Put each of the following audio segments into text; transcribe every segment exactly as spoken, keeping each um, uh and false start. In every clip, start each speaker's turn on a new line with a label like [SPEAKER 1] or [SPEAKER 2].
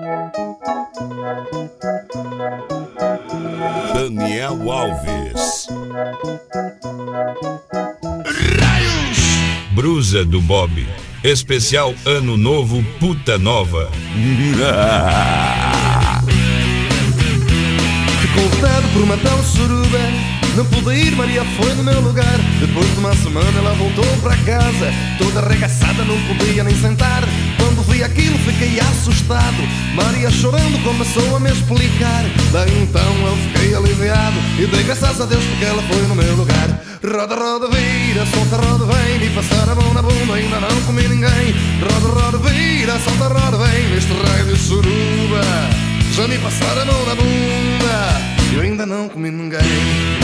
[SPEAKER 1] Daniel Alves.
[SPEAKER 2] Raios!
[SPEAKER 3] Brusa do Bob. Especial Ano Novo Puta Nova.
[SPEAKER 4] Ficou vetado por uma tal suruba. Não pude ir, Maria foi no meu lugar. Depois de uma semana ela voltou para casa, toda arregaçada, não podia nem sentar. Quando vi aquilo fiquei assustado. Maria chorando começou a me explicar. Daí então eu fiquei aliviado e dei graças a Deus porque ela foi no meu lugar. Roda, roda, vira, solta, roda, vem. Me passar a mão na bunda, ainda não comi ninguém. Roda, roda, vira, solta, roda, vem. Neste raio de suruba já me passaram a mão na bunda, eu ainda não comi ninguém.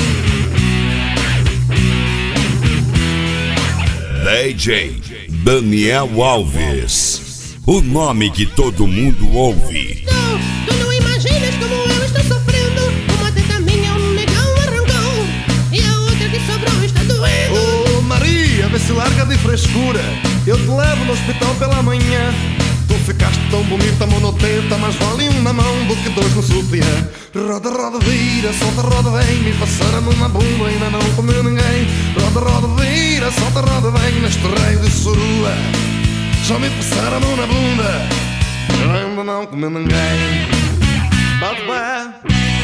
[SPEAKER 1] D J Daniel Alves. O nome que todo mundo ouve.
[SPEAKER 5] Tu, tu não imaginas como eu estou sofrendo. Uma teta minha, um negão arrancou, e a outra que sobrou está doendo.
[SPEAKER 4] Oh Maria, vê se larga de frescura. Eu te levo no hospital pela manhã. Tu ficaste tão bonita, monoteta, mas vale um na mão do que dois no sutiã. Roda, roda, vira, solta, roda, vem. Me passaram a mão na bunda, ainda não comeu ninguém. Roda, roda, vira, solta, roda, vem. Neste raio de surua já me passaram a mão na bunda, eu ainda não comeu ninguém. Bate pé,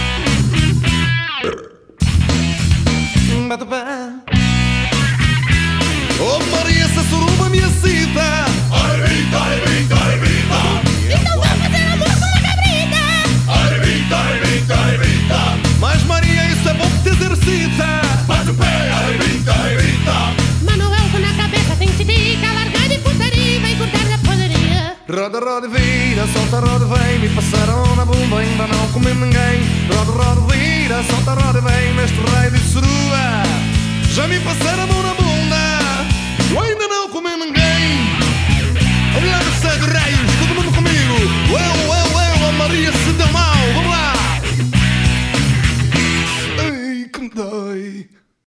[SPEAKER 4] bate pé. Oh Maria, essa suruba me excita.
[SPEAKER 2] Arrebita, arrebita, arrebita.
[SPEAKER 5] Então vamos fazer amor com a cabrita.
[SPEAKER 2] Arrebita, arrebita, arrebita.
[SPEAKER 4] Mas Maria, isso é bom que te exercita.
[SPEAKER 2] Bate o pé, arrebita, arrebita.
[SPEAKER 5] Manuel na cabeça tem que tica, largar de putaria, vai cortar da poderia.
[SPEAKER 4] Roda, roda, vira, solta, roda, vem. Me passaram na bunda, ainda não comi ninguém. Roda, roda, vira, solta, roda, vem. Neste raio de surua já me passaram a mão na bunda, eu ainda não comi ninguém. Olha lá.